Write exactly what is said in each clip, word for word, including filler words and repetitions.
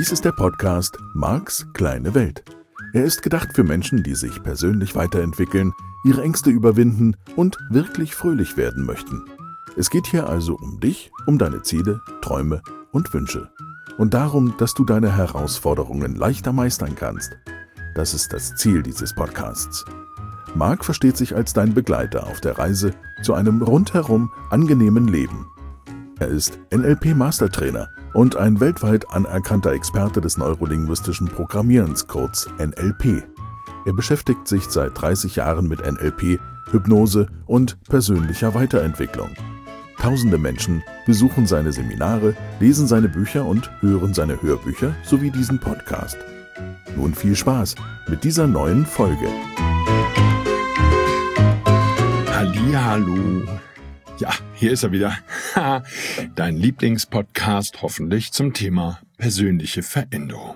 Dies ist der Podcast Marks kleine Welt. Er ist gedacht für Menschen, die sich persönlich weiterentwickeln, ihre Ängste überwinden und wirklich fröhlich werden möchten. Es geht hier also um dich, um deine Ziele, Träume und Wünsche. Und darum, dass du deine Herausforderungen leichter meistern kannst. Das ist das Ziel dieses Podcasts. Mark versteht sich als dein Begleiter auf der Reise zu einem rundherum angenehmen Leben. Er ist N L P-Mastertrainer und ein weltweit anerkannter Experte des neurolinguistischen Programmierens, kurz N L P. Er beschäftigt sich seit dreißig Jahren mit N L P, Hypnose und persönlicher Weiterentwicklung. Tausende Menschen besuchen seine Seminare, lesen seine Bücher und hören seine Hörbücher sowie diesen Podcast. Nun viel Spaß mit dieser neuen Folge. Hallihallo. Ja, hier ist er wieder. Dein Lieblingspodcast hoffentlich zum Thema persönliche Veränderung.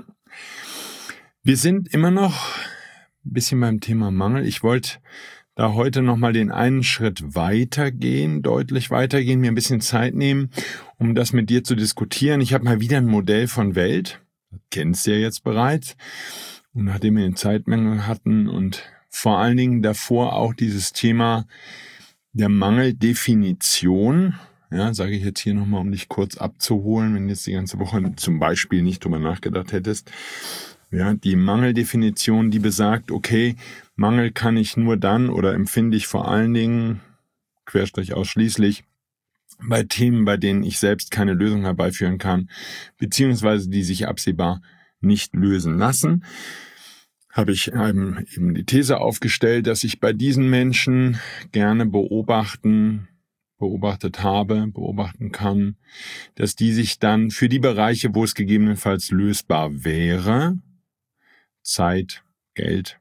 Wir sind immer noch ein bisschen beim Thema Mangel. Ich wollte da heute nochmal den einen Schritt weitergehen, deutlich weitergehen, mir ein bisschen Zeit nehmen, um das mit dir zu diskutieren. Ich habe mal wieder ein Modell von Welt. Das kennst du ja jetzt bereits. Und nachdem wir den Zeitmangel hatten und vor allen Dingen davor auch dieses Thema der Mangeldefinition, ja, sage ich jetzt hier nochmal, um dich kurz abzuholen, wenn du jetzt die ganze Woche zum Beispiel nicht drüber nachgedacht hättest. Ja, die Mangeldefinition, die besagt, okay, Mangel kann ich nur dann oder empfinde ich vor allen Dingen, Querstrich ausschließlich, bei Themen, bei denen ich selbst keine Lösung herbeiführen kann, beziehungsweise die sich absehbar nicht lösen lassen. Habe ich eben, eben die These aufgestellt, dass ich bei diesen Menschen gerne beobachten, beobachtet habe, beobachten kann, dass die sich dann für die Bereiche, wo es gegebenenfalls lösbar wäre, Zeit, Geld,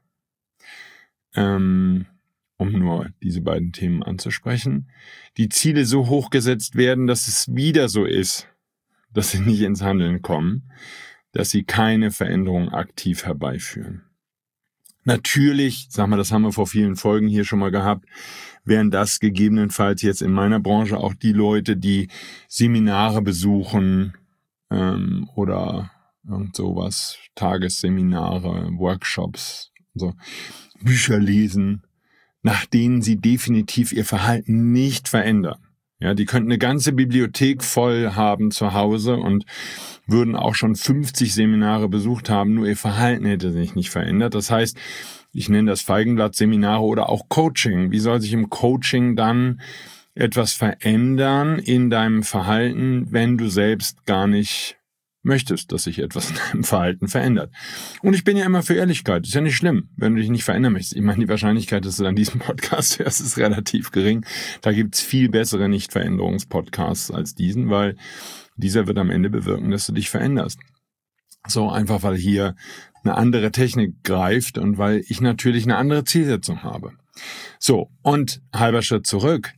ähm, um nur diese beiden Themen anzusprechen, die Ziele so hoch gesetzt werden, dass es wieder so ist, dass sie nicht ins Handeln kommen, dass sie keine Veränderung aktiv herbeiführen. Natürlich, sag mal, das haben wir vor vielen Folgen hier schon mal gehabt, wären das gegebenenfalls jetzt in meiner Branche auch die Leute, die Seminare besuchen ähm, oder irgend sowas, Tagesseminare, Workshops, so Bücher lesen, nach denen sie definitiv ihr Verhalten nicht verändern. Ja, die könnten eine ganze Bibliothek voll haben zu Hause und würden auch schon fünfzig Seminare besucht haben, nur ihr Verhalten hätte sich nicht verändert. Das heißt, ich nenne das Feigenblatt-Seminare oder auch Coaching. Wie soll sich im Coaching dann etwas verändern in deinem Verhalten, wenn du selbst gar nicht möchtest, dass sich etwas in deinem Verhalten verändert? Und ich bin ja immer für Ehrlichkeit. Ist ja nicht schlimm, wenn du dich nicht verändern möchtest. Ich meine, die Wahrscheinlichkeit, dass du dann diesen Podcast hörst, ist relativ gering. Da gibt's viel bessere Nicht-Veränderungs-Podcasts als diesen, weil dieser wird am Ende bewirken, dass du dich veränderst. So einfach, weil hier eine andere Technik greift und weil ich natürlich eine andere Zielsetzung habe. So, und halber Schritt zurück.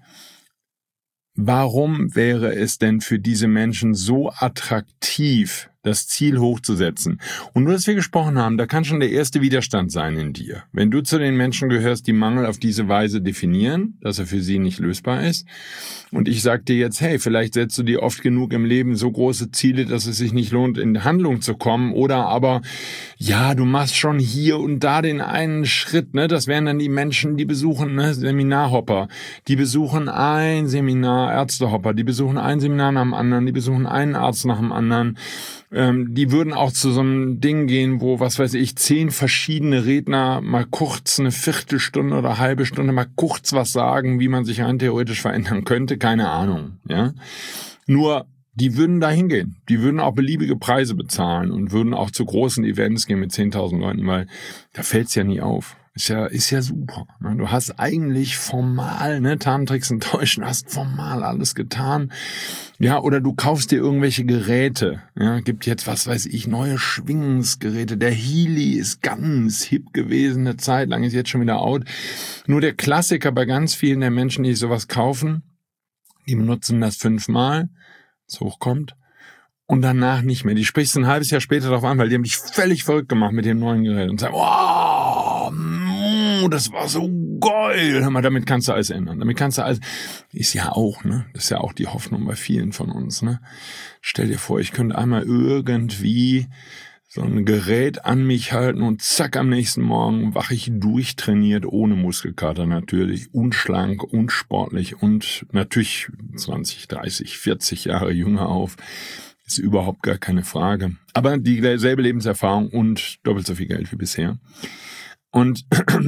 Warum wäre es denn für diese Menschen so attraktiv, das Ziel hochzusetzen? Und nur, dass wir gesprochen haben, da kann schon der erste Widerstand sein in dir. Wenn du zu den Menschen gehörst, die Mangel auf diese Weise definieren, dass er für sie nicht lösbar ist, und ich sag dir jetzt, hey, vielleicht setzt du dir oft genug im Leben so große Ziele, dass es sich nicht lohnt, in Handlung zu kommen, oder aber, ja, du machst schon hier und da den einen Schritt, ne? Das wären dann die Menschen, die besuchen, ne, Seminarhopper, die besuchen ein Seminar, Ärztehopper, die besuchen ein Seminar nach dem anderen, die besuchen einen Arzt nach dem anderen. Ähm, die würden auch zu so einem Ding gehen, wo, was weiß ich, zehn verschiedene Redner mal kurz eine Viertelstunde oder eine halbe Stunde mal kurz was sagen, wie man sich rein theoretisch verändern könnte. Keine Ahnung, ja. Nur, die würden da hingehen. Die würden auch beliebige Preise bezahlen und würden auch zu großen Events gehen mit zehntausend Leuten, weil da fällt's ja nie auf. Ist ja, ist ja super. Ne? Du hast eigentlich formal, ne, Tarntricks enttäuschen, hast formal alles getan. Ja, oder du kaufst dir irgendwelche Geräte. Ja, gibt jetzt, was weiß ich, neue Schwingungsgeräte. Der Healy ist ganz hip gewesen, eine Zeit lang, ist jetzt schon wieder out. Nur der Klassiker bei ganz vielen der Menschen, die sowas kaufen, die benutzen das fünfmal, es hochkommt, und danach nicht mehr. Die sprichst ein halbes Jahr später darauf an, weil die haben dich völlig verrückt gemacht mit dem neuen Gerät und sagen, wow, das war so geil, hör mal, damit kannst du alles ändern. Damit kannst du alles, ist ja auch, ne, das ist ja auch die Hoffnung bei vielen von uns, ne. Stell dir vor, ich könnte einmal irgendwie so ein Gerät an mich halten und zack, am nächsten Morgen wache ich durchtrainiert, ohne Muskelkater natürlich, unschlank, unsportlich und natürlich zwanzig, dreißig, vierzig Jahre jünger auf. Ist überhaupt gar keine Frage. Aber dieselbe Lebenserfahrung und doppelt so viel Geld wie bisher. Und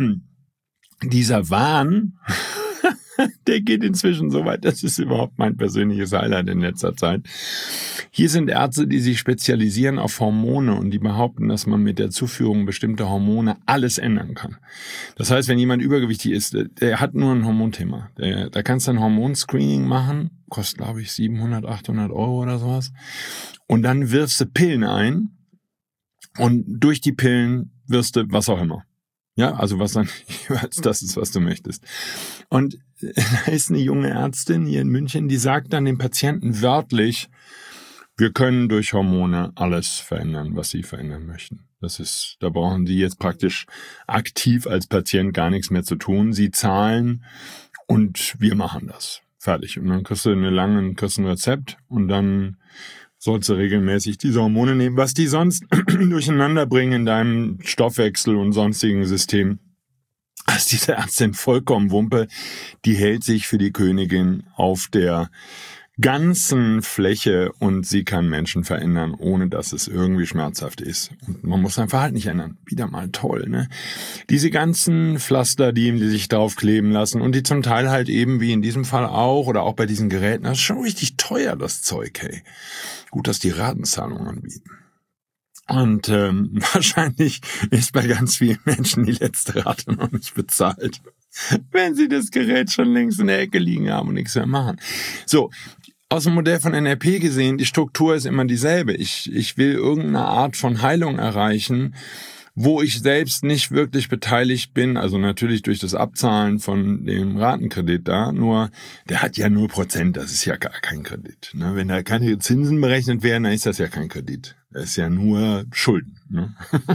dieser Wahn, der geht inzwischen so weit, das ist überhaupt mein persönliches Highlight in letzter Zeit. Hier sind Ärzte, die sich spezialisieren auf Hormone und die behaupten, dass man mit der Zuführung bestimmter Hormone alles ändern kann. Das heißt, wenn jemand übergewichtig ist, der hat nur ein Hormonthema. Der, da kannst du ein Hormonscreening machen, kostet glaube ich siebenhundert, achthundert Euro oder sowas. Und dann wirfst du Pillen ein und durch die Pillen wirst du was auch immer. Ja, also was dann das ist, was du möchtest. Und da ist eine junge Ärztin hier in München, die sagt dann dem Patienten wörtlich, wir können durch Hormone alles verändern, was sie verändern möchten. Das ist, da brauchen sie jetzt praktisch aktiv als Patient gar nichts mehr zu tun. Sie zahlen und wir machen das. Fertig. Und dann kriegst du eine lange, kriegst ein Rezept und dann sollst du regelmäßig diese Hormone nehmen, was die sonst durcheinander bringen in deinem Stoffwechsel und sonstigen System. Also diese Ärztin vollkommen Wumpe, die hält sich für die Königin auf der ganzen Fläche und sie kann Menschen verändern, ohne dass es irgendwie schmerzhaft ist. Und man muss sein Verhalten nicht ändern. Wieder mal toll, ne? Diese ganzen Pflaster, die, die sich draufkleben lassen und die zum Teil halt eben, wie in diesem Fall auch, oder auch bei diesen Geräten, das ist schon richtig teuer, das Zeug, hey. Gut, dass die Ratenzahlungen anbieten. Und ähm, wahrscheinlich ist bei ganz vielen Menschen die letzte Rate noch nicht bezahlt, wenn sie das Gerät schon längst in der Ecke liegen haben und nichts mehr machen. So, aus dem Modell von N L P gesehen, die Struktur ist immer dieselbe. Ich, ich will irgendeine Art von Heilung erreichen, wo ich selbst nicht wirklich beteiligt bin, also natürlich durch das Abzahlen von dem Ratenkredit da, nur der hat ja null Prozent, das ist ja gar kein Kredit. Ne? Wenn da keine Zinsen berechnet werden, dann ist das ja kein Kredit. Das ist ja nur Schulden. Ne?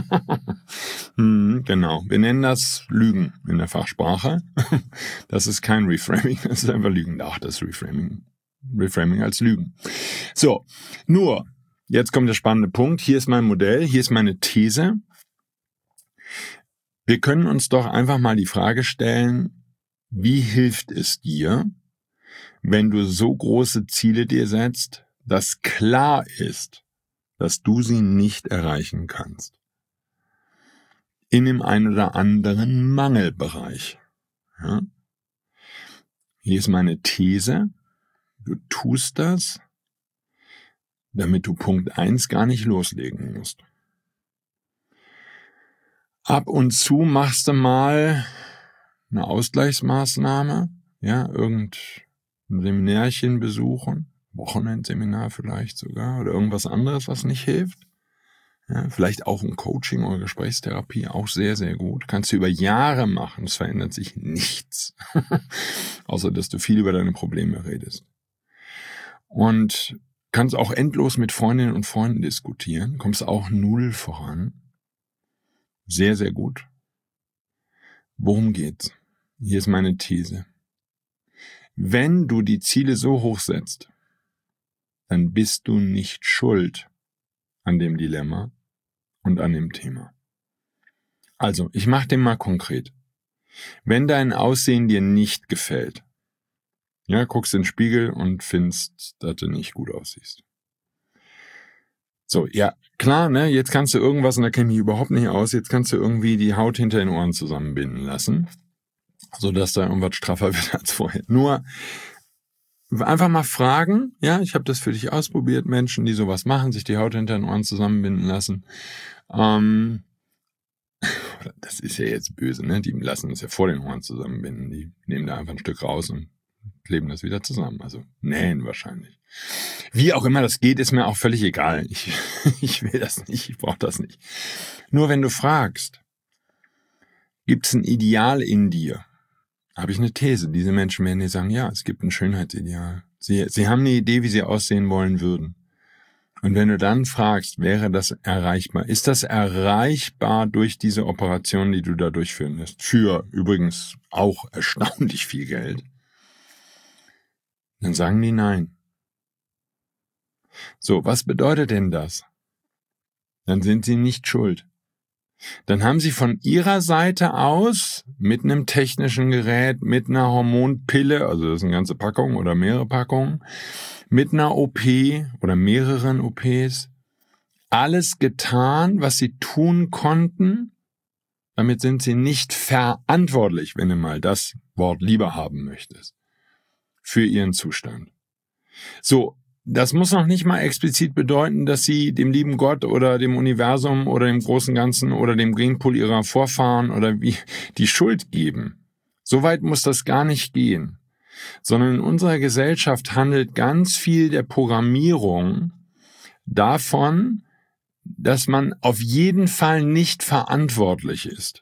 hm, genau, wir nennen das Lügen in der Fachsprache. Das ist kein Reframing, das ist einfach Lügen. Ach, das ist Reframing. Reframing als Lügen. So, nur, jetzt kommt der spannende Punkt. Hier ist mein Modell, hier ist meine These. Wir können uns doch einfach mal die Frage stellen, wie hilft es dir, wenn du so große Ziele dir setzt, dass klar ist, dass du sie nicht erreichen kannst. In dem einen oder anderen Mangelbereich. Ja? Hier ist meine These. Du tust das, damit du Punkt eins gar nicht loslegen musst. Ab und zu machst du mal eine Ausgleichsmaßnahme, ja, irgendein Seminärchen besuchen, Wochenendseminar vielleicht sogar oder irgendwas anderes, was nicht hilft. Ja, vielleicht auch ein Coaching oder Gesprächstherapie, auch sehr, sehr gut. Kannst du über Jahre machen, es verändert sich nichts. Außer, dass du viel über deine Probleme redest. Und kannst auch endlos mit Freundinnen und Freunden diskutieren, kommst auch null voran. Sehr, sehr gut. Worum geht's? Hier ist meine These. Wenn du die Ziele so hoch setzt, dann bist du nicht schuld an dem Dilemma und an dem Thema. Also, ich mache den mal konkret. Wenn dein Aussehen dir nicht gefällt, ja, guckst in den Spiegel und findest, dass du nicht gut aussiehst. So, ja, klar, ne, jetzt kannst du irgendwas, und da kenne ich mich überhaupt nicht aus, jetzt kannst du irgendwie die Haut hinter den Ohren zusammenbinden lassen, sodass da irgendwas straffer wird als vorher. Nur einfach mal fragen, ja, ich habe das für dich ausprobiert, Menschen, die sowas machen, sich die Haut hinter den Ohren zusammenbinden lassen. Ähm, das ist ja jetzt böse, ne, die lassen es ja vor den Ohren zusammenbinden, die nehmen da einfach ein Stück raus und kleben das wieder zusammen, also nähen wahrscheinlich. Wie auch immer das geht, ist mir auch völlig egal. Ich, ich will das nicht, ich brauche das nicht. Nur wenn du fragst, gibt es ein Ideal in dir? Habe ich eine These. Diese Menschen werden dir sagen, ja, es gibt ein Schönheitsideal. Sie, sie haben eine Idee, wie sie aussehen wollen würden. Und wenn du dann fragst, wäre das erreichbar? Ist das erreichbar durch diese Operation, die du da durchführen lässt? Für übrigens auch erstaunlich viel Geld. Dann sagen die nein. So, was bedeutet denn das? Dann sind sie nicht schuld. Dann haben sie von ihrer Seite aus mit einem technischen Gerät, mit einer Hormonpille, also das ist eine ganze Packung oder mehrere Packungen, mit einer O P oder mehreren O Ps, alles getan, was sie tun konnten. Damit sind sie nicht verantwortlich, wenn du mal das Wort lieber haben möchtest, für ihren Zustand. So, das muss noch nicht mal explizit bedeuten, dass sie dem lieben Gott oder dem Universum oder dem großen Ganzen oder dem Genpool ihrer Vorfahren oder wie die Schuld geben. So weit muss das gar nicht gehen. Sondern in unserer Gesellschaft handelt ganz viel der Programmierung davon, dass man auf jeden Fall nicht verantwortlich ist.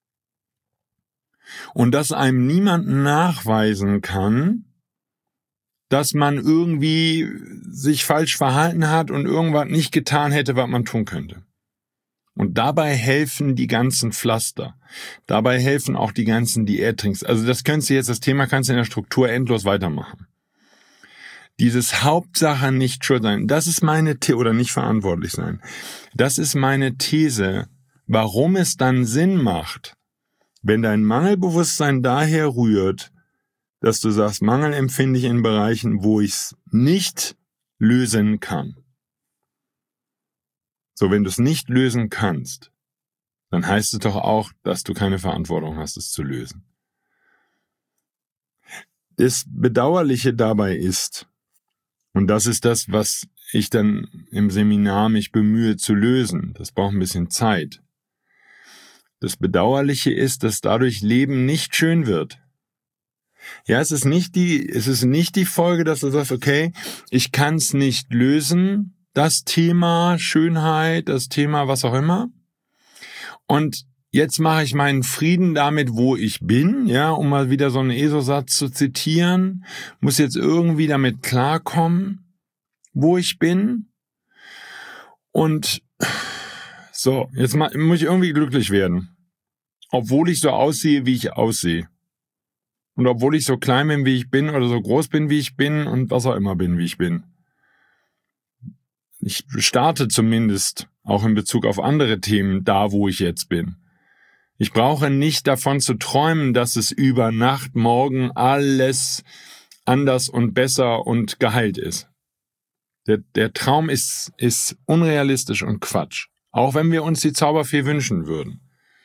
Und dass einem niemand nachweisen kann, dass man irgendwie sich falsch verhalten hat und irgendwas nicht getan hätte, was man tun könnte. Und dabei helfen die ganzen Pflaster. Dabei helfen auch die ganzen Diätdrinks. Also das könntest du jetzt, das Thema kannst du in der Struktur endlos weitermachen. Dieses Hauptsache nicht schuld sein, das ist meine These, oder nicht verantwortlich sein. Das ist meine These, warum es dann Sinn macht, wenn dein Mangelbewusstsein daher rührt, dass du sagst, Mangel empfinde ich in Bereichen, wo ich es nicht lösen kann. So, wenn du es nicht lösen kannst, dann heißt es doch auch, dass du keine Verantwortung hast, es zu lösen. Das Bedauerliche dabei ist, und das ist das, was ich dann im Seminar mich bemühe zu lösen, das braucht ein bisschen Zeit. Das Bedauerliche ist, dass dadurch Leben nicht schön wird. Ja, es ist nicht die, es ist nicht die Folge, dass du sagst, okay, ich kann es nicht lösen, das Thema Schönheit, das Thema was auch immer. Und jetzt mache ich meinen Frieden damit, wo ich bin, ja, um mal wieder so einen E S O-Satz zu zitieren, muss jetzt irgendwie damit klarkommen, wo ich bin. Und so, jetzt muss ich irgendwie glücklich werden, obwohl ich so aussehe, wie ich aussehe. Und obwohl ich so klein bin, wie ich bin, oder so groß bin, wie ich bin, und was auch immer bin, wie ich bin. Ich starte zumindest auch in Bezug auf andere Themen da, wo ich jetzt bin. Ich brauche nicht davon zu träumen, dass es über Nacht, morgen alles anders und besser und geheilt ist. Der, der Traum ist, ist unrealistisch und Quatsch. Auch wenn wir uns die Zauberfee wünschen würden.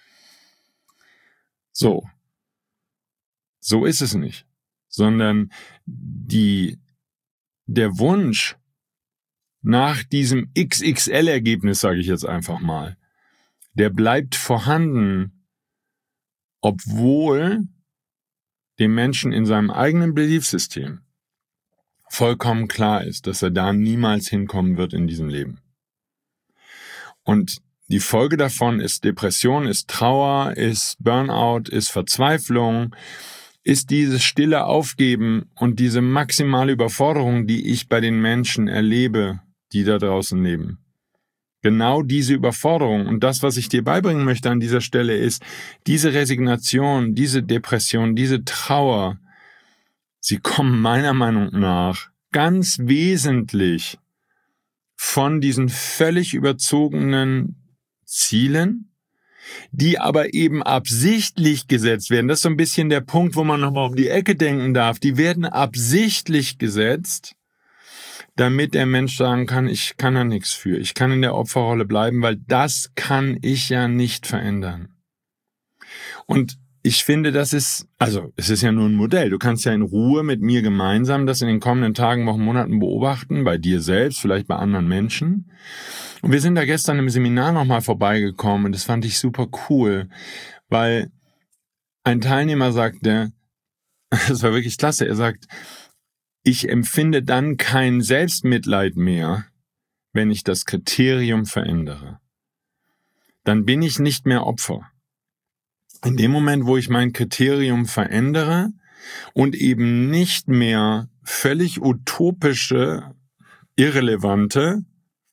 So. So ist es nicht, sondern die, der Wunsch nach diesem X X L-Ergebnis, sage ich jetzt einfach mal, der bleibt vorhanden, obwohl dem Menschen in seinem eigenen Beliefssystem vollkommen klar ist, dass er da niemals hinkommen wird in diesem Leben. Und die Folge davon ist Depression, ist Trauer, ist Burnout, ist Verzweiflung, ist dieses stille Aufgeben und diese maximale Überforderung, die ich bei den Menschen erlebe, die da draußen leben. Genau diese Überforderung und das, was ich dir beibringen möchte an dieser Stelle, ist, diese Resignation, diese Depression, diese Trauer, sie kommen meiner Meinung nach ganz wesentlich von diesen völlig überzogenen Zielen, die aber eben absichtlich gesetzt werden. Das ist so ein bisschen der Punkt, wo man nochmal um die Ecke denken darf. Die werden absichtlich gesetzt, damit der Mensch sagen kann, ich kann da nichts für. Ich kann in der Opferrolle bleiben, weil das kann ich ja nicht verändern. Und ich finde, das ist, also es ist ja nur ein Modell. Du kannst ja in Ruhe mit mir gemeinsam das in den kommenden Tagen, Wochen, Monaten beobachten, bei dir selbst, vielleicht bei anderen Menschen. Und wir sind da gestern im Seminar nochmal vorbeigekommen und das fand ich super cool, weil ein Teilnehmer sagte, das war wirklich klasse, er sagt, ich empfinde dann kein Selbstmitleid mehr, wenn ich das Kriterium verändere. Dann bin ich nicht mehr Opfer. In dem Moment, wo ich mein Kriterium verändere und eben nicht mehr völlig utopische, irrelevante,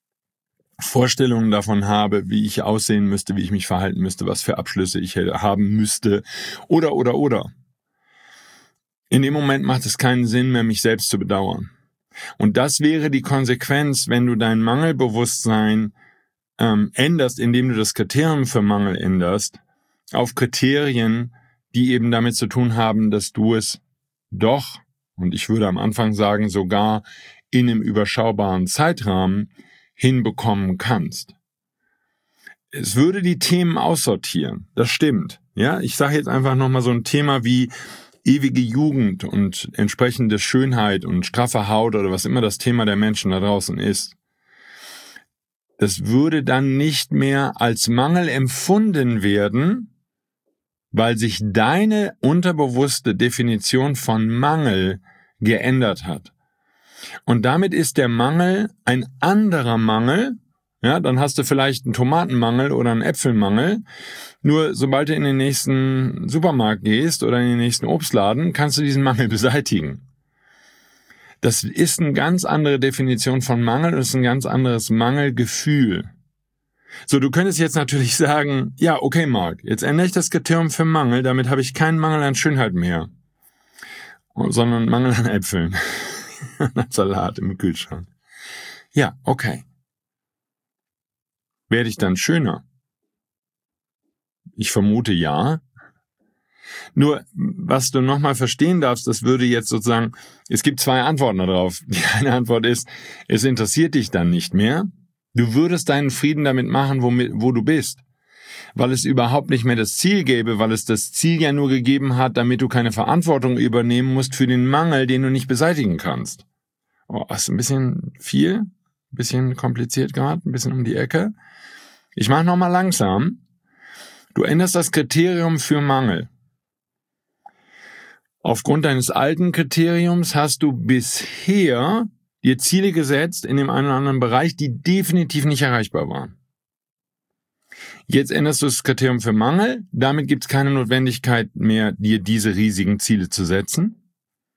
Vorstellungen davon habe, wie ich aussehen müsste, wie ich mich verhalten müsste, was für Abschlüsse ich haben müsste, oder, oder, oder. In dem Moment macht es keinen Sinn mehr, mich selbst zu bedauern. Und das wäre die Konsequenz, wenn du dein Mangelbewusstsein ähm, änderst, indem du das Kriterium für Mangel änderst, auf Kriterien, die eben damit zu tun haben, dass du es doch, und ich würde am Anfang sagen, sogar in einem überschaubaren Zeitrahmen hinbekommen kannst. Es würde die Themen aussortieren, das stimmt. Ja, ich sage jetzt einfach nochmal so ein Thema wie ewige Jugend und entsprechende Schönheit und straffe Haut oder was immer das Thema der Menschen da draußen ist. Das würde dann nicht mehr als Mangel empfunden werden, weil sich deine unterbewusste Definition von Mangel geändert hat. Und damit ist der Mangel ein anderer Mangel. Ja, dann hast du vielleicht einen Tomatenmangel oder einen Äpfelmangel. Nur sobald du in den nächsten Supermarkt gehst oder in den nächsten Obstladen, kannst du diesen Mangel beseitigen. Das ist eine ganz andere Definition von Mangel und ist ein ganz anderes Mangelgefühl. So, du könntest jetzt natürlich sagen, ja, okay, Marc, jetzt ändere ich das Kriterium für Mangel, damit habe ich keinen Mangel an Schönheit mehr, sondern Mangel an Äpfeln. Salat im Kühlschrank. Ja, okay. Werde ich dann schöner? Ich vermute ja. Nur, was du nochmal verstehen darfst, das würde jetzt sozusagen, es gibt zwei Antworten darauf. Die eine Antwort ist, es interessiert dich dann nicht mehr. Du würdest deinen Frieden damit machen, wo, wo du bist. Weil es überhaupt nicht mehr das Ziel gäbe, weil es das Ziel ja nur gegeben hat, damit du keine Verantwortung übernehmen musst für den Mangel, den du nicht beseitigen kannst. Oh, ist ein bisschen viel, ein bisschen kompliziert gerade, ein bisschen um die Ecke. Ich mache nochmal langsam. Du änderst das Kriterium für Mangel. Aufgrund deines alten Kriteriums hast du bisher dir Ziele gesetzt in dem einen oder anderen Bereich, die definitiv nicht erreichbar waren. Jetzt änderst du das Kriterium für Mangel. Damit gibt es keine Notwendigkeit mehr, dir diese riesigen Ziele zu setzen,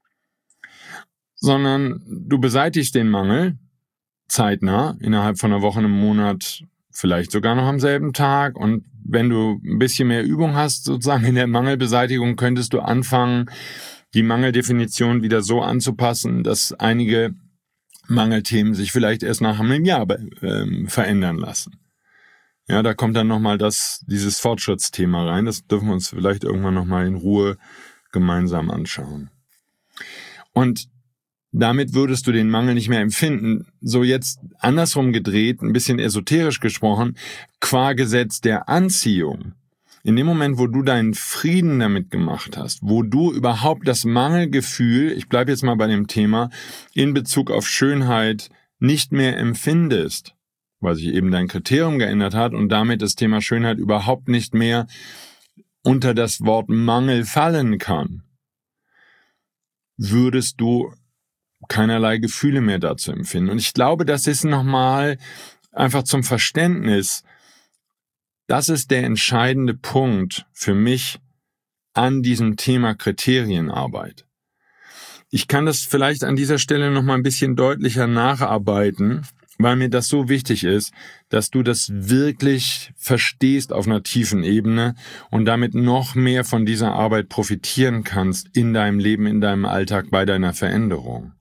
sondern du beseitigst den Mangel zeitnah, innerhalb von einer Woche, einem Monat, vielleicht sogar noch am selben Tag. Und wenn du ein bisschen mehr Übung hast, sozusagen in der Mangelbeseitigung, könntest du anfangen, die Mangeldefinition wieder so anzupassen, dass einige Mangelthemen sich vielleicht erst nach einem Jahr äh, verändern lassen. Ja, da kommt dann nochmal das, dieses Fortschrittsthema rein. Das dürfen wir uns vielleicht irgendwann nochmal in Ruhe gemeinsam anschauen. Und damit würdest du den Mangel nicht mehr empfinden. So jetzt andersrum gedreht, ein bisschen esoterisch gesprochen, qua Gesetz der Anziehung. In dem Moment, wo du deinen Frieden damit gemacht hast, wo du überhaupt das Mangelgefühl, ich bleibe jetzt mal bei dem Thema, in Bezug auf Schönheit nicht mehr empfindest, weil sich eben dein Kriterium geändert hat und damit das Thema Schönheit überhaupt nicht mehr unter das Wort Mangel fallen kann, würdest du keinerlei Gefühle mehr dazu empfinden. Und ich glaube, das ist nochmal einfach zum Verständnis. Das ist der entscheidende Punkt für mich an diesem Thema Kriterienarbeit. Ich kann das vielleicht an dieser Stelle nochmal ein bisschen deutlicher nacharbeiten, weil mir das so wichtig ist, dass du das wirklich verstehst auf einer tiefen Ebene und damit noch mehr von dieser Arbeit profitieren kannst in deinem Leben, in deinem Alltag, bei deiner Veränderung.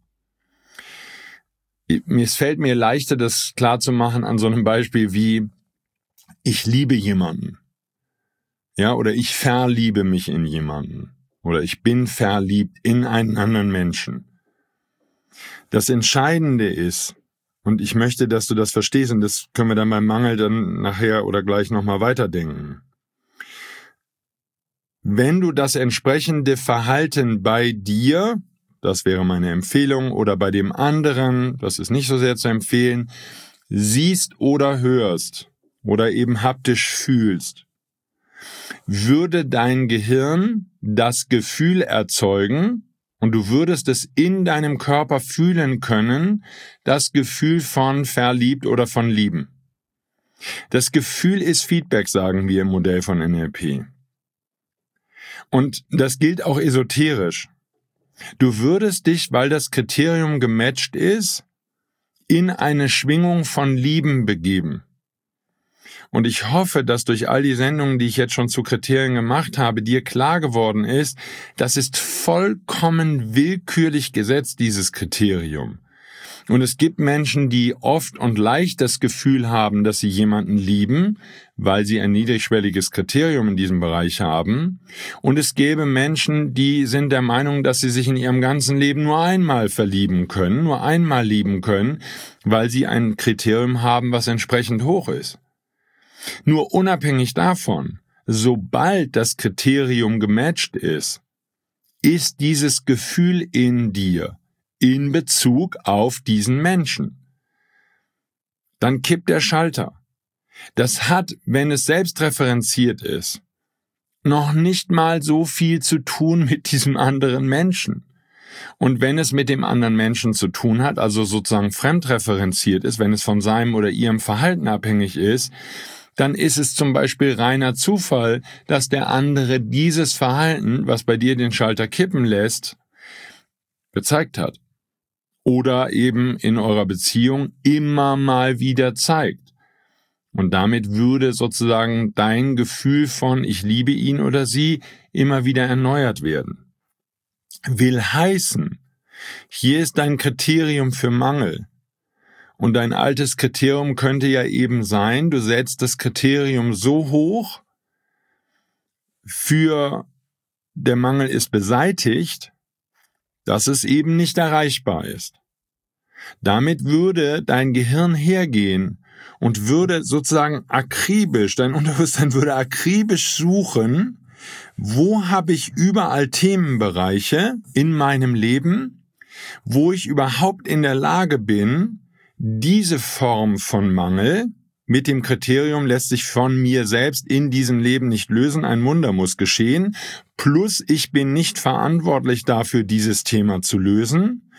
Es fällt mir leichter, das klar zu machen an so einem Beispiel wie, ich liebe jemanden. Ja, oder ich verliebe mich in jemanden. Oder ich bin verliebt in einen anderen Menschen. Das Entscheidende ist, und ich möchte, dass du das verstehst, und das können wir dann beim Mangel dann nachher oder gleich nochmal weiterdenken. Wenn du das entsprechende Verhalten bei dir, das wäre meine Empfehlung, oder bei dem anderen, das ist nicht so sehr zu empfehlen, siehst oder hörst oder eben haptisch fühlst, würde dein Gehirn das Gefühl erzeugen, und du würdest es in deinem Körper fühlen können, das Gefühl von verliebt oder von lieben. Das Gefühl ist Feedback, sagen wir im Modell von N L P. Und das gilt auch esoterisch. Du würdest dich, weil das Kriterium gematcht ist, in eine Schwingung von Lieben begeben. Und ich hoffe, dass durch all die Sendungen, die ich jetzt schon zu Kriterien gemacht habe, dir klar geworden ist, das ist vollkommen willkürlich gesetzt, dieses Kriterium. Und es gibt Menschen, die oft und leicht das Gefühl haben, dass sie jemanden lieben, weil sie ein niedrigschwelliges Kriterium in diesem Bereich haben. Und es gäbe Menschen, die sind der Meinung, dass sie sich in ihrem ganzen Leben nur einmal verlieben können, nur einmal lieben können, weil sie ein Kriterium haben, was entsprechend hoch ist. Nur unabhängig davon, sobald das Kriterium gematcht ist, ist dieses Gefühl in dir in Bezug auf diesen Menschen. Dann kippt der Schalter. Das hat, wenn es selbstreferenziert ist, noch nicht mal so viel zu tun mit diesem anderen Menschen. Und wenn es mit dem anderen Menschen zu tun hat, also sozusagen fremdreferenziert ist, wenn es von seinem oder ihrem Verhalten abhängig ist, dann ist es zum Beispiel reiner Zufall, dass der andere dieses Verhalten, was bei dir den Schalter kippen lässt, gezeigt hat. Oder eben in eurer Beziehung immer mal wieder zeigt. Und damit würde sozusagen dein Gefühl von ich liebe ihn oder sie immer wieder erneuert werden. Will heißen, hier ist dein Kriterium für Mangel. Und dein altes Kriterium könnte ja eben sein, du setzt das Kriterium so hoch, für der Mangel ist beseitigt, dass es eben nicht erreichbar ist. Damit würde dein Gehirn hergehen und würde sozusagen akribisch, dein Unterbewusstsein würde akribisch suchen, wo habe ich überall Themenbereiche in meinem Leben, wo ich überhaupt in der Lage bin, diese Form von Mangel mit dem Kriterium lässt sich von mir selbst in diesem Leben nicht lösen, ein Wunder muss geschehen, plus ich bin nicht verantwortlich dafür, dieses Thema zu lösen,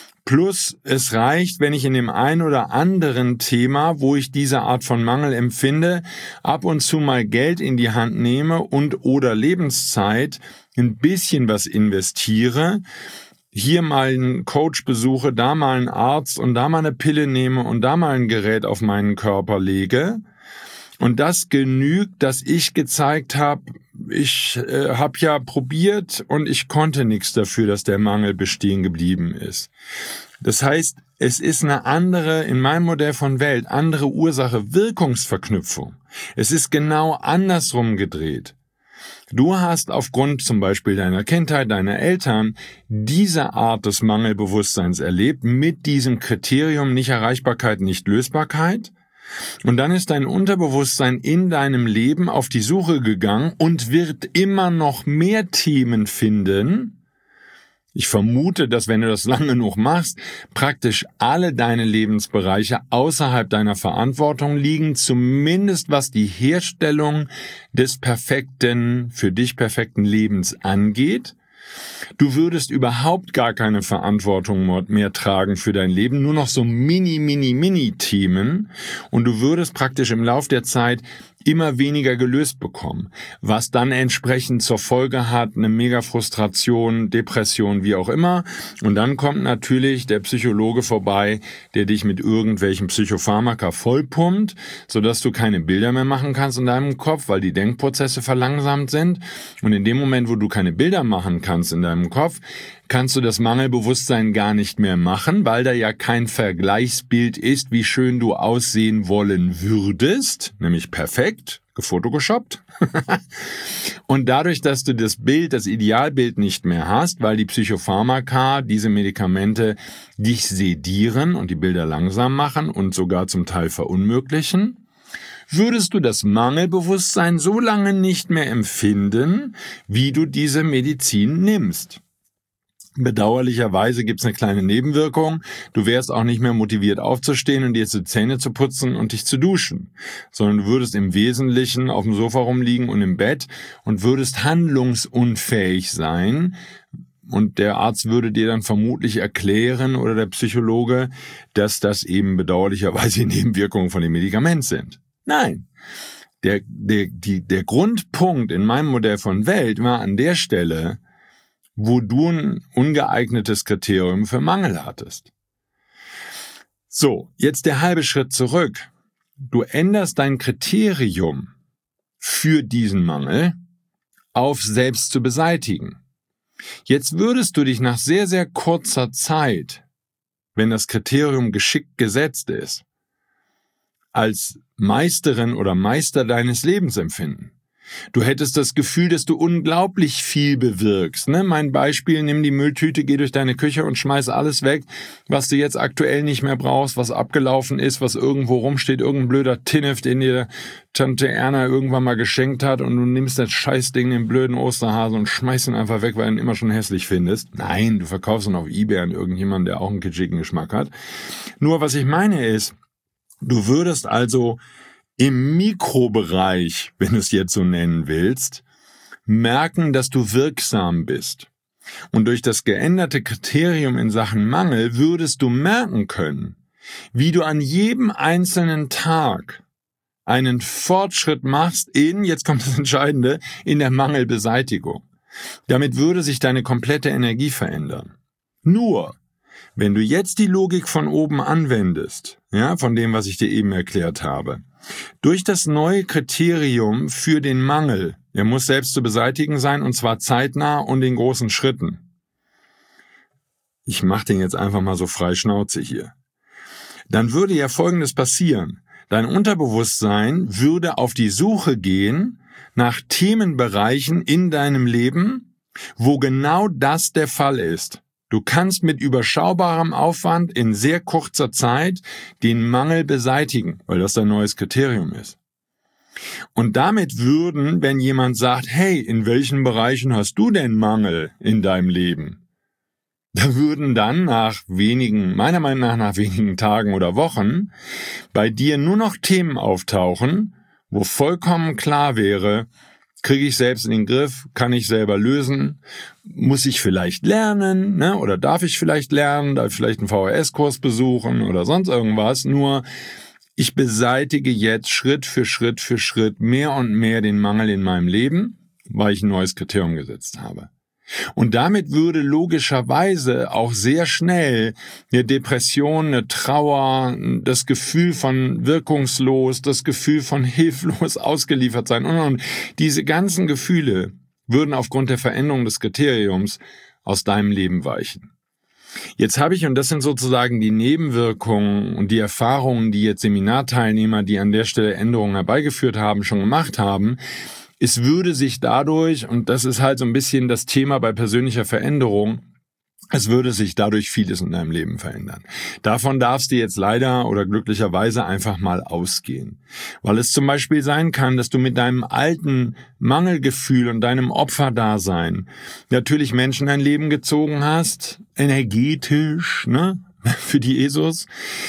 plus es reicht, wenn ich in dem ein oder anderen Thema, wo ich diese Art von Mangel empfinde, ab und zu mal Geld in die Hand nehme und oder Lebenszeit ein bisschen was investiere, hier mal einen Coach besuche, da mal einen Arzt und da mal eine Pille nehme und da mal ein Gerät auf meinen Körper lege. Und das genügt, dass ich gezeigt habe, ich äh, habe ja probiert und ich konnte nichts dafür, dass der Mangel bestehen geblieben ist. Das heißt, es ist eine andere, in meinem Modell von Welt, andere Ursache-Wirkungsverknüpfung. Es ist genau andersrum gedreht. Du hast aufgrund zum Beispiel deiner Kindheit, deiner Eltern, diese Art des Mangelbewusstseins erlebt, mit diesem Kriterium Nicht-Erreichbarkeit, Nicht-Lösbarkeit. Und dann ist dein Unterbewusstsein in deinem Leben auf die Suche gegangen und wird immer noch mehr Themen finden. Ich vermute, dass wenn du das lange genug machst, praktisch alle deine Lebensbereiche außerhalb deiner Verantwortung liegen, zumindest was die Herstellung des perfekten, für dich perfekten Lebens angeht. Du würdest überhaupt gar keine Verantwortung mehr tragen für dein Leben, nur noch so mini, mini, mini Themen und du würdest praktisch im Lauf der Zeit immer weniger gelöst bekommen, was dann entsprechend zur Folge hat, eine mega Frustration, Depression, wie auch immer. Und dann kommt natürlich der Psychologe vorbei, der dich mit irgendwelchen Psychopharmaka vollpumpt, sodass du keine Bilder mehr machen kannst in deinem Kopf, weil die Denkprozesse verlangsamt sind. Und in dem Moment, wo du keine Bilder machen kannst in deinem Kopf, kannst du das Mangelbewusstsein gar nicht mehr machen, weil da ja kein Vergleichsbild ist, wie schön du aussehen wollen würdest, nämlich perfekt, gefotoshoppt. Und dadurch, dass du das Bild, das Idealbild nicht mehr hast, weil die Psychopharmaka, diese Medikamente, dich sedieren und die Bilder langsam machen und sogar zum Teil verunmöglichen, würdest du das Mangelbewusstsein so lange nicht mehr empfinden, wie du diese Medizin nimmst. Bedauerlicherweise gibt's eine kleine Nebenwirkung. Du wärst auch nicht mehr motiviert aufzustehen und dir die Zähne zu putzen und dich zu duschen, sondern du würdest im Wesentlichen auf dem Sofa rumliegen und im Bett und würdest handlungsunfähig sein. Und der Arzt würde dir dann vermutlich erklären oder der Psychologe, dass das eben bedauerlicherweise die Nebenwirkungen von dem Medikament sind. Nein, der, der, die, der Grundpunkt in meinem Modell von Welt war an der Stelle, wo du ein ungeeignetes Kriterium für Mangel hattest. So, jetzt der halbe Schritt zurück. Du änderst dein Kriterium für diesen Mangel auf selbst zu beseitigen. Jetzt würdest du dich nach sehr, sehr kurzer Zeit, wenn das Kriterium geschickt gesetzt ist, als Meisterin oder Meister deines Lebens empfinden. Du hättest das Gefühl, dass du unglaublich viel bewirkst. Ne? Mein Beispiel, nimm die Mülltüte, geh durch deine Küche und schmeiß alles weg, was du jetzt aktuell nicht mehr brauchst, was abgelaufen ist, was irgendwo rumsteht, irgendein blöder Tinnef, den dir Tante Erna irgendwann mal geschenkt hat und du nimmst das Scheißding, den blöden Osterhasen und schmeißt ihn einfach weg, weil du ihn immer schon hässlich findest. Nein, du verkaufst ihn auf eBay an irgendjemanden, der auch einen kitschigen Geschmack hat. Nur was ich meine ist, du würdest also im Mikrobereich, wenn du es jetzt so nennen willst, merken, dass du wirksam bist. Und durch das geänderte Kriterium in Sachen Mangel würdest du merken können, wie du an jedem einzelnen Tag einen Fortschritt machst in, jetzt kommt das Entscheidende, in der Mangelbeseitigung. Damit würde sich deine komplette Energie verändern. Nur, wenn du jetzt die Logik von oben anwendest, ja, von dem, was ich dir eben erklärt habe, durch das neue Kriterium für den Mangel, er muss selbst zu beseitigen sein und zwar zeitnah und in großen Schritten. Ich mache den jetzt einfach mal so frei Schnauze hier. Dann würde ja Folgendes passieren. Dein Unterbewusstsein würde auf die Suche gehen nach Themenbereichen in deinem Leben, wo genau das der Fall ist. Du kannst mit überschaubarem Aufwand in sehr kurzer Zeit den Mangel beseitigen, weil das dein neues Kriterium ist. Und damit würden, wenn jemand sagt, hey, in welchen Bereichen hast du denn Mangel in deinem Leben? Da würden dann nach wenigen, meiner Meinung nach nach wenigen Tagen oder Wochen, bei dir nur noch Themen auftauchen, wo vollkommen klar wäre, kriege ich selbst in den Griff, kann ich selber lösen, muss ich vielleicht lernen, ne? Oder darf ich vielleicht lernen, darf ich vielleicht einen V H S-Kurs besuchen oder sonst irgendwas, nur ich beseitige jetzt Schritt für Schritt für Schritt mehr und mehr den Mangel in meinem Leben, weil ich ein neues Kriterium gesetzt habe. Und damit würde logischerweise auch sehr schnell eine Depression, eine Trauer, das Gefühl von wirkungslos, das Gefühl von hilflos ausgeliefert sein und, und diese ganzen Gefühle würden aufgrund der Veränderung des Kriteriums aus deinem Leben weichen. Jetzt habe ich, und das sind sozusagen die Nebenwirkungen und die Erfahrungen, die jetzt Seminarteilnehmer, die an der Stelle Änderungen herbeigeführt haben, schon gemacht haben, es würde sich dadurch, und das ist halt so ein bisschen das Thema bei persönlicher Veränderung, es würde sich dadurch vieles in deinem Leben verändern. Davon darfst du jetzt leider oder glücklicherweise einfach mal ausgehen. Weil es zum Beispiel sein kann, dass du mit deinem alten Mangelgefühl und deinem Opferdasein natürlich Menschen in dein Leben gezogen hast, energetisch, ne? Für die Jesus,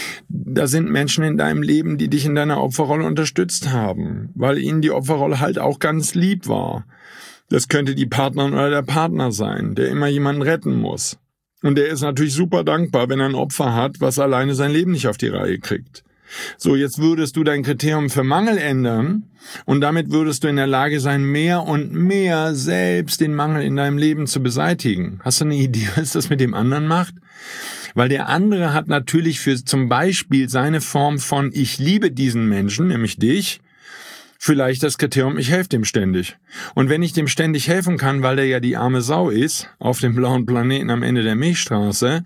da sind Menschen in deinem Leben, die dich in deiner Opferrolle unterstützt haben, weil ihnen die Opferrolle halt auch ganz lieb war. Das könnte die Partnerin oder der Partner sein, der immer jemanden retten muss. Und der ist natürlich super dankbar, wenn er ein Opfer hat, was alleine sein Leben nicht auf die Reihe kriegt. So, jetzt würdest du dein Kriterium für Mangel ändern und damit würdest du in der Lage sein, mehr und mehr selbst den Mangel in deinem Leben zu beseitigen. Hast du eine Idee, was das mit dem anderen macht? Weil der andere hat natürlich für zum Beispiel seine Form von ich liebe diesen Menschen, nämlich dich, vielleicht das Kriterium, ich helfe dem ständig. Und wenn ich dem ständig helfen kann, weil der ja die arme Sau ist, auf dem blauen Planeten am Ende der Milchstraße,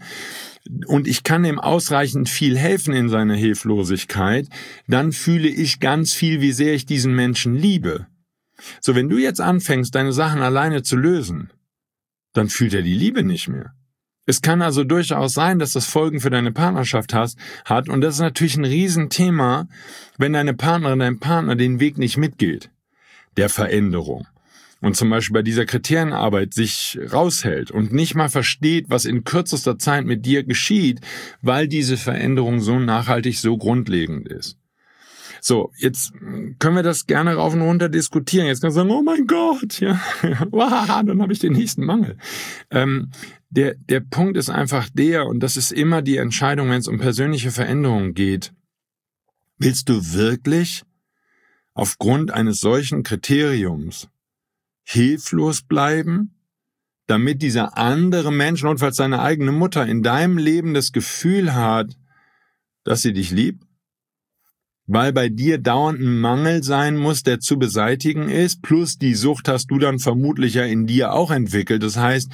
und ich kann ihm ausreichend viel helfen in seiner Hilflosigkeit, dann fühle ich ganz viel, wie sehr ich diesen Menschen liebe. So, wenn du jetzt anfängst, deine Sachen alleine zu lösen, dann fühlt er die Liebe nicht mehr. Es kann also durchaus sein, dass das Folgen für deine Partnerschaft hast, hat, und das ist natürlich ein Riesenthema, wenn deine Partnerin, dein Partner den Weg nicht mitgeht, der Veränderung. Und zum Beispiel bei dieser Kriterienarbeit sich raushält und nicht mal versteht, was in kürzester Zeit mit dir geschieht, weil diese Veränderung so nachhaltig, so grundlegend ist. So, jetzt können wir das gerne rauf und runter diskutieren. Jetzt kannst du sagen, oh mein Gott, ja, wow, dann habe ich den nächsten Mangel. Ähm, der, der Punkt ist einfach der, und das ist immer die Entscheidung, wenn es um persönliche Veränderungen geht. Willst du wirklich aufgrund eines solchen Kriteriums hilflos bleiben, damit dieser andere Mensch, notfalls deine eigene Mutter, in deinem Leben das Gefühl hat, dass sie dich liebt? Weil bei dir dauernd ein Mangel sein muss, der zu beseitigen ist, plus die Sucht hast du dann vermutlich ja in dir auch entwickelt. Das heißt,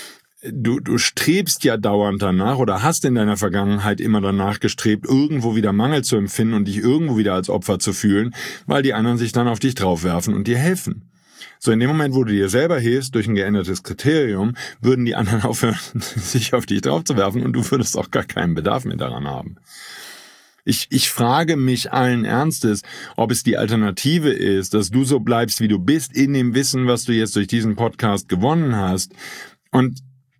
du, du strebst ja dauernd danach oder hast in deiner Vergangenheit immer danach gestrebt, irgendwo wieder Mangel zu empfinden und dich irgendwo wieder als Opfer zu fühlen, weil die anderen sich dann auf dich draufwerfen und dir helfen. So, in dem Moment, wo du dir selber hilfst durch ein geändertes Kriterium, würden die anderen aufhören, sich auf dich draufzuwerfen und du würdest auch gar keinen Bedarf mehr daran haben. Ich, ich frage mich allen Ernstes, ob es die Alternative ist, dass du so bleibst, wie du bist, in dem Wissen, was du jetzt durch diesen Podcast gewonnen hast. Und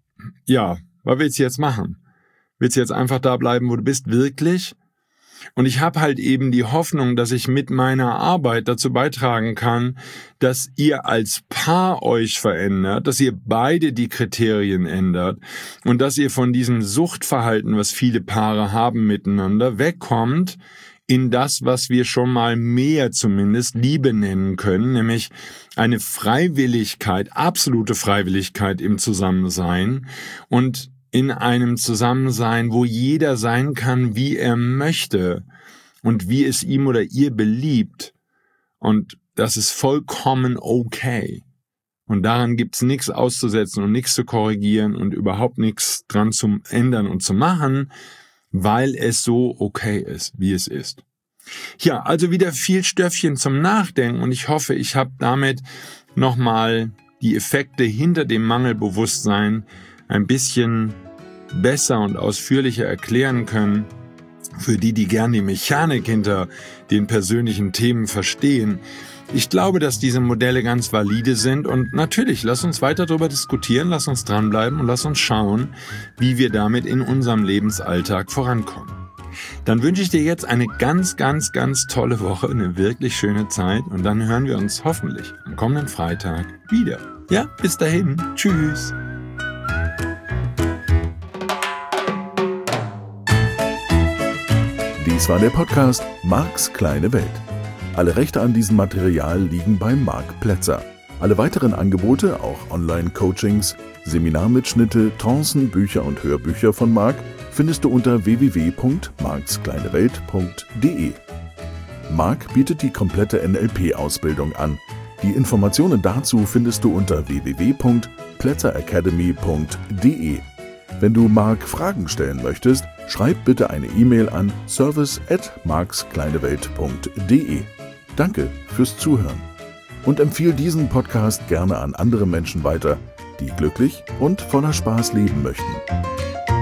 ja, was willst du jetzt machen? Willst du jetzt einfach da bleiben, wo du bist, wirklich? Und ich habe halt eben die Hoffnung, dass ich mit meiner Arbeit dazu beitragen kann, dass ihr als Paar euch verändert, dass ihr beide die Kriterien ändert und dass ihr von diesem Suchtverhalten, was viele Paare haben miteinander, wegkommt in das, was wir schon mal mehr zumindest Liebe nennen können, nämlich eine Freiwilligkeit, absolute Freiwilligkeit im Zusammensein und in einem Zusammensein, wo jeder sein kann, wie er möchte und wie es ihm oder ihr beliebt. Und das ist vollkommen okay. Und daran gibt's nichts auszusetzen und nichts zu korrigieren und überhaupt nichts dran zu ändern und zu machen, weil es so okay ist, wie es ist. Ja, also wieder viel Stöffchen zum Nachdenken und ich hoffe, ich habe damit nochmal die Effekte hinter dem Mangelbewusstsein ein bisschen besser und ausführlicher erklären können. Für die, die gern die Mechanik hinter den persönlichen Themen verstehen. Ich glaube, dass diese Modelle ganz valide sind und natürlich, lass uns weiter darüber diskutieren, lass uns dranbleiben und lass uns schauen, wie wir damit in unserem Lebensalltag vorankommen. Dann wünsche ich dir jetzt eine ganz, ganz, ganz tolle Woche, eine wirklich schöne Zeit und dann hören wir uns hoffentlich am kommenden Freitag wieder. Ja, bis dahin. Tschüss. Dies war der Podcast Marks kleine Welt. Alle Rechte an diesem Material liegen bei Marc Plätzer. Alle weiteren Angebote, auch Online-Coachings, Seminarmitschnitte, Trancen, Bücher und Hörbücher von Marc findest du unter w w w punkt marks kleine welt punkt d e. Marc bietet die komplette N L P-Ausbildung an. Die Informationen dazu findest du unter w w w punkt plätzer academy punkt d e. Wenn du Marc Fragen stellen möchtest, schreib bitte eine E-Mail an service at marks kleine welt punkt d e. Danke fürs Zuhören und empfehle diesen Podcast gerne an andere Menschen weiter, die glücklich und voller Spaß leben möchten.